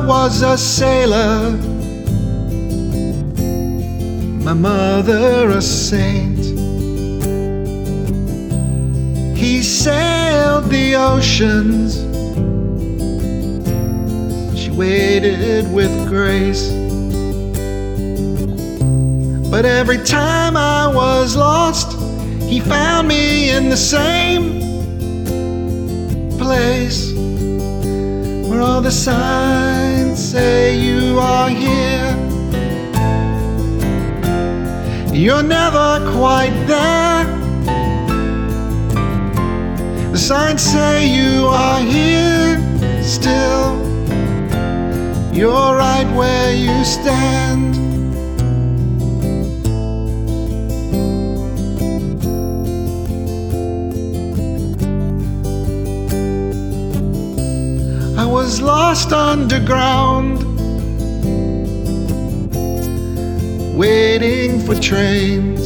was a sailor, my mother a saint. He sailed the oceans, she waded with grace. But every time I was lost, he found me in the same place, where all the signs say you are here. You're never quite there. The signs say you are here still. You're right where you stand. I was lost underground, waiting for trains.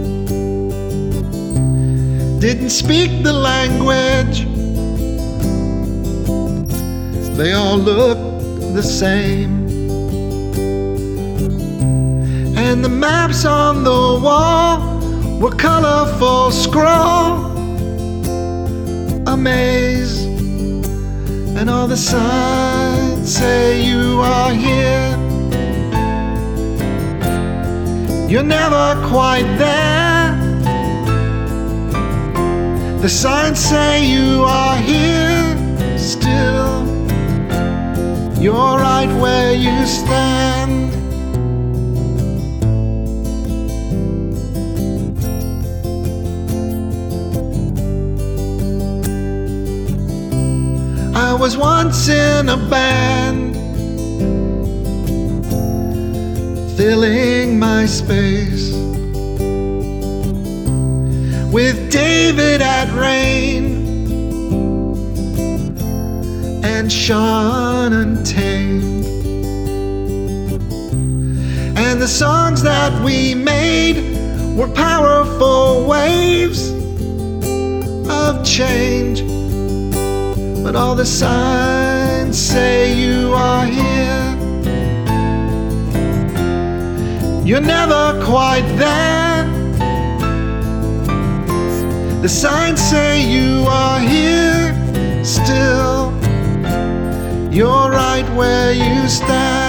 Didn't speak the language, they all looked the same. And the maps on the wall were colorful scroll, a maze. And all the signs say you are here. You're never quite there. The signs say you are here still. You're right where you stand. I was once in a band, filling my space with David at Rain and Sean Untamed. And the songs that we made were powerful waves of change. But all the signs say you are here. You're never quite there. The signs say you are here still. You're right where you stand.